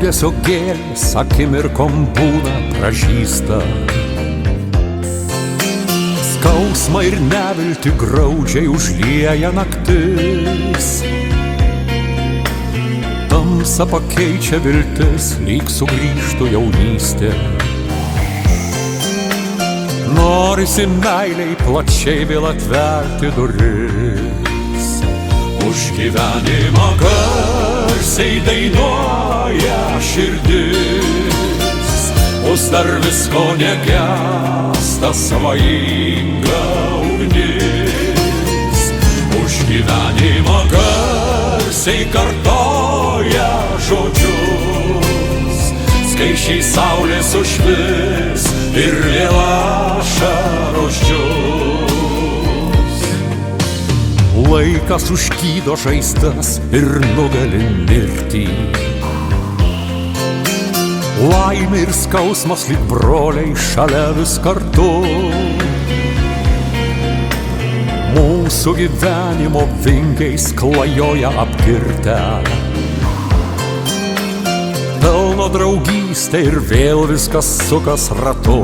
liūdesio gėlės akimirkom būna pražysta. Skausmą ir neviltį graudžiai užlieja naktis. Tamsą pakeičia viltis, lyg sugrįžtų jaunystė. Norisi meiliai plačiai vėl atverti duris. Už gyvenimą garsiai dainuoja širdis. Us dar visko negęsta svajinga ugnis. Už gyvenimą garsiai kartoja žodžius. Skaisčiai saulės užvis ir vėl ašaros džius. Laikas užgydo žaizdas ir nugali mirtį. Laimė ir skausmas lyg broliai šalia vis kartu. Mūsų gyvenimo vingiais klajoja apkirtę. Pelno draugystė ir vėl viskas sukas ratu.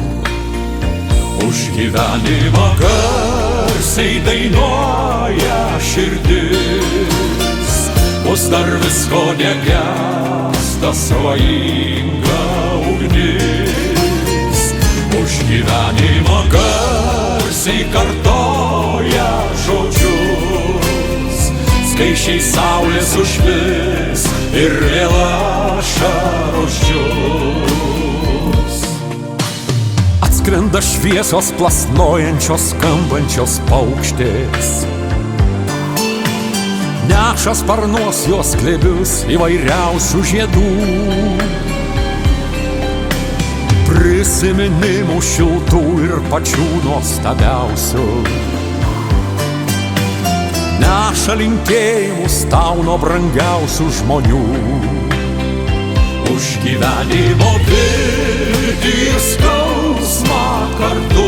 Už gyvenimą garsiai dainuoja širdis. Us dar visko negęsta svajinga ugnis. Už gyvenimą garsiai kartoja žodžius. Skaisčiai saulės užvis ir vėl ašaros džius. Atskrenda šviesos plasnojančios, skambančios paukštės. Neša sparnuos jos glėbius įvairiausių žiedų. Prisiminimų šiltų ir pačių nuostabiausių. Neša linkėjimus tau nuo brangiausių žmonių. Už gyvenimo viltį ir skausmą kartu.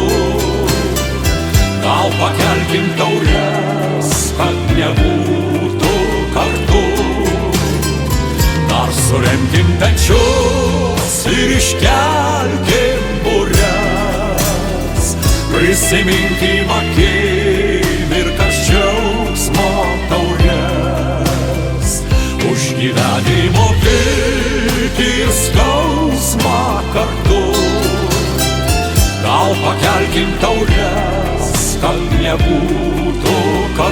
Gal pakelkim taures, kad nebūtų kartu. Dar suremkim pečius ir iškelkim bures. Prisiminkim akimirkas džiaugsmo taures. Už gyvenimo viltį ir skausmą kartu. Gal pakelkim taures, kad nebūtų kartu.